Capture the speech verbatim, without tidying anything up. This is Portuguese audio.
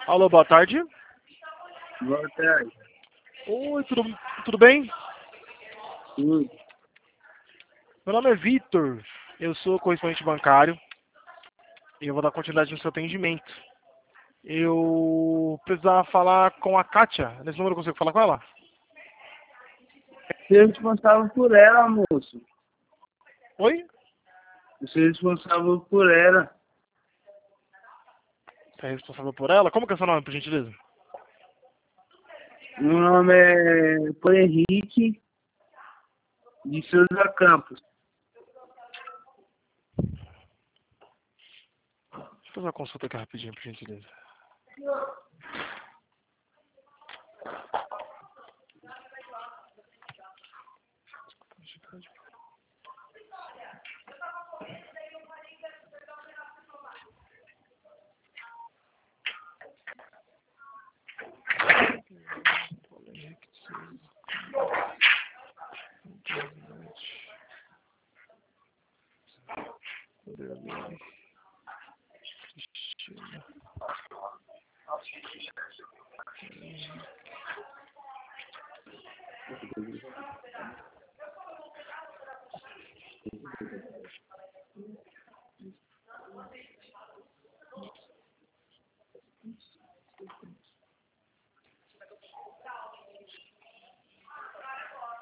Alô, boa tarde. Boa tarde. Oi, tudo, tudo bem? Tudo. Meu nome é Vitor, eu sou correspondente bancário e eu vou dar continuidade no seu atendimento. Eu precisava falar com a Kátia. Nesse número eu consigo falar com ela? Você é responsável por ela, moço. Oi? Você é responsável por ela. Você é responsável por ela? Como que é seu nome, por gentileza? Meu nome é Paulo Henrique de Souza Campos. Deixa eu fazer uma consulta aqui rapidinho, por gentileza.